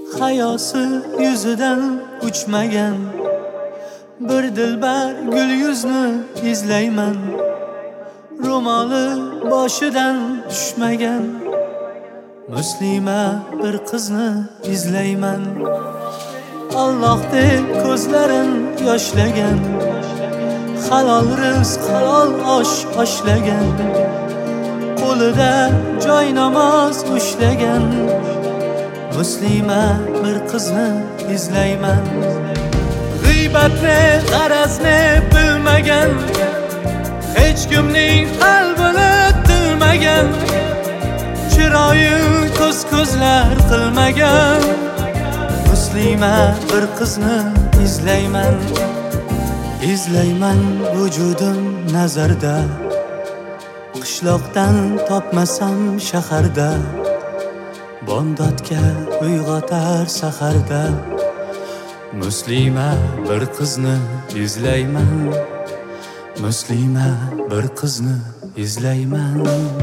hayosi yuzidan uchmagan bir dilbar gul yuzni izlayman. Ro'moli boshidan tushmagan muslima bir qizni izlayman. Allohdek ko'zlarin yoshlagan, halol rizq, halol osh oshlagan, qo'lida joy namoz ushlagan muslima bir qizni izlayman. G'iybatni, g'arazni bilmagan, hech kimning qalbini tilmagan, chiroyi ko'zlar qilmagan muslima bir qizni izlayman. Izlayman vujudim nazarda, qishloqdan topmasam shaharda, bomdodga uyg'otar saharda muslima bir qizni izlayman. Muslima bir qizni izlayman.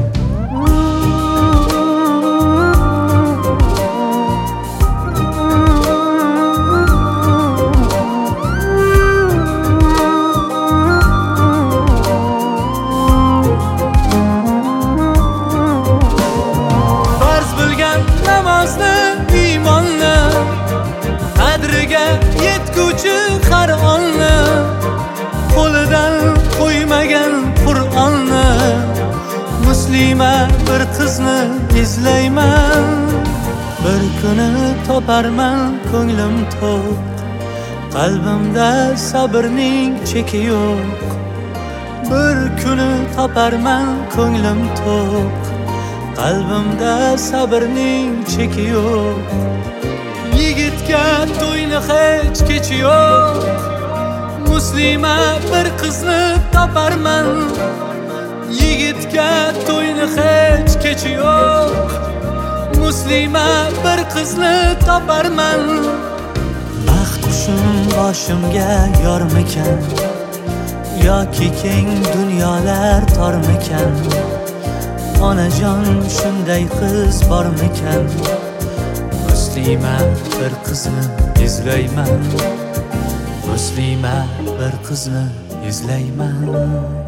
Farz bilgan namozni, iymonni, qadriga yetguvchi har onni, qo'lidan qo'ymagan Qur'onni muslima bir qizni izlayman. Bir kuni toparman ko'nglim to'q, qalbimda sabrning cheki yo'q. Bir kuni toparman ko'nglim to'q, qalbimda sabrning cheki yo'q. Yigitga to'yni hech kechi yo'q, muslima bir qizni toparman. Yigitga to'yni hech kechi yo'q, muslima bir qizni toparman. Baxt qushim boshimga yormikan, yoki keng dunyolar tormikan? Onajon shunday qiz bormikan? Muslima bir qizni izlayman. Muslima bir qizni izlayman.